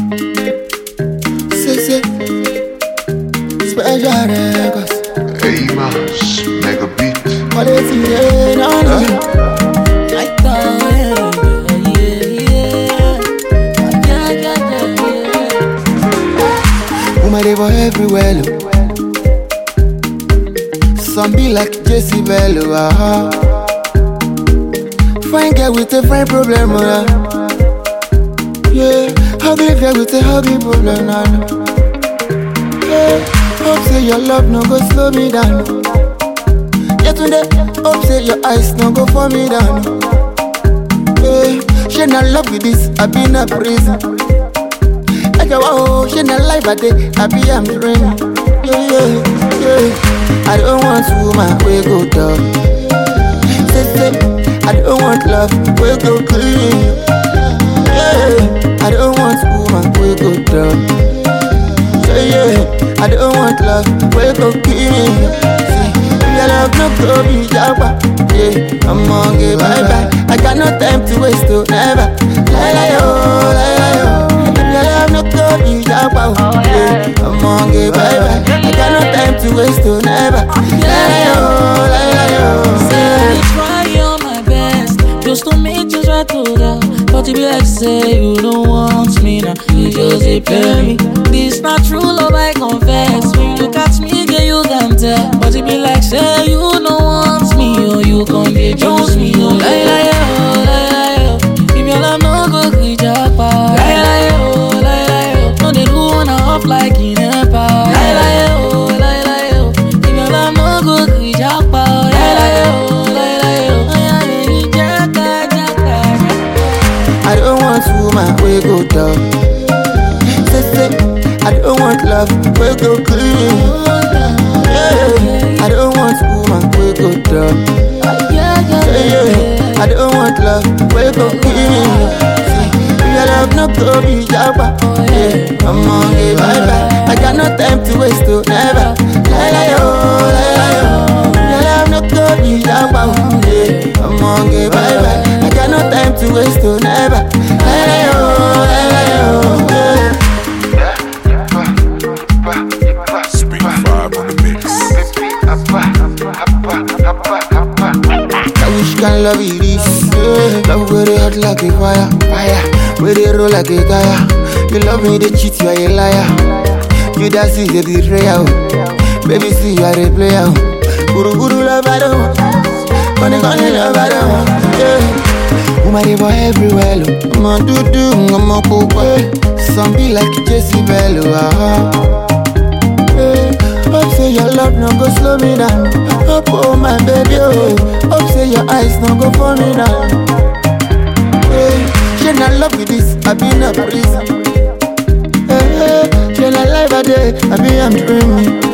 Say, special records. Amos, mega beat. Quality, yeah, no. Like that, yeah. Woman, they were everywhere, look. Some be like Jessie Bello, Fine girl with a fine problem, yeah, ugly girl with a ugly problem, yeah, hope say your love no go slow me down. Yeah, today, hope say your eyes no go for me down. Yeah, she not love with this, I be in a prison. Like wow, she not life a day, I be I'm dreaming. Yeah. I don't want woman, we go down. Say, I don't want love, we go clean. Yeah, I don't want woman, we go down. Yeah, I don't want love, we go clean. See, your love no go be jabba. Yeah, I'm on it, bye. I got no time to waste, to never. Lie, your love no go be jabba. Yeah, I'm on it, bye. I got no time to waste, to never. Lie, Say, try on my best just to make things right to girl. But you be like, say you don't want me now, you just dey play me. This not true love, I confess. When you look at me, girl, you can tell. But you be like, say you don't want me, or you can't dey choose me. Oh, lie, if your love no go create your power. Lie, no dey do one off like in a power. Lie, if your love no go create your power. I don't want woman, we go down. Say, I don't want love, we go clean. Yeah, I don't want woman, we go down. Yeah, I don't want love, we go clean. See, your love no go be jabba. Yeah, I'm on it, bye. I got no time to waste, to never. Lie, your love no go be jabba. Yeah, I'm on it, bye. I got no time to waste, to never. Speak 5 on the mix. I wish can love you this. Love where they hot like a fire. Where they roll like a tire. You love me, they cheat, you are a liar. You that see the betrayal. Baby, see you are a player. Guru love I don't want. Gonna love I don't want. Yeah. Woman, they were everywhere, look. I'm a do-do, I'm a poop. Some be like Jessie Bello, Hope say your love no go slow me down. Hope, oh my baby, oh. Hope say your eyes no go for me down. She not love with this, I be in a prison. She not life a day, I be I'm dreaming.